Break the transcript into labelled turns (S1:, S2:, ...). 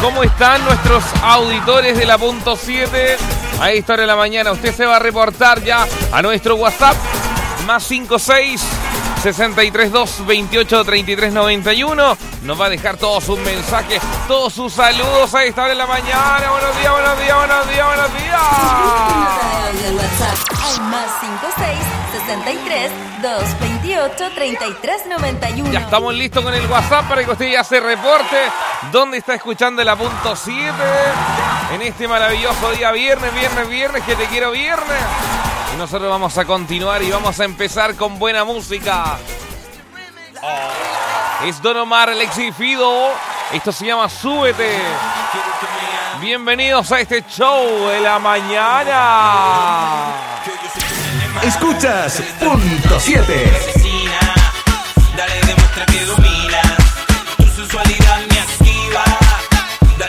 S1: ¿Cómo están nuestros auditores de la punto 7? A esta hora de la mañana usted se va a reportar ya a nuestro WhatsApp más 56 632 28 33 91. Nos va a dejar todos sus mensajes, todos sus saludos a esta hora de la mañana. Buenos días, buenos días, buenos días, buenos días.
S2: Al WhatsApp al más 56 63 228 33 91.
S1: Ya estamos listos con el WhatsApp para que usted ya se reporte dónde está escuchando la punto 7 en este maravilloso día viernes, que te quiero viernes. Y nosotros vamos a continuar y vamos a empezar con buena música. Es Don Omar, Alexis Fido. Esto se llama Súbete. Bienvenidos a este show de la mañana.
S3: Escuchas punto 7.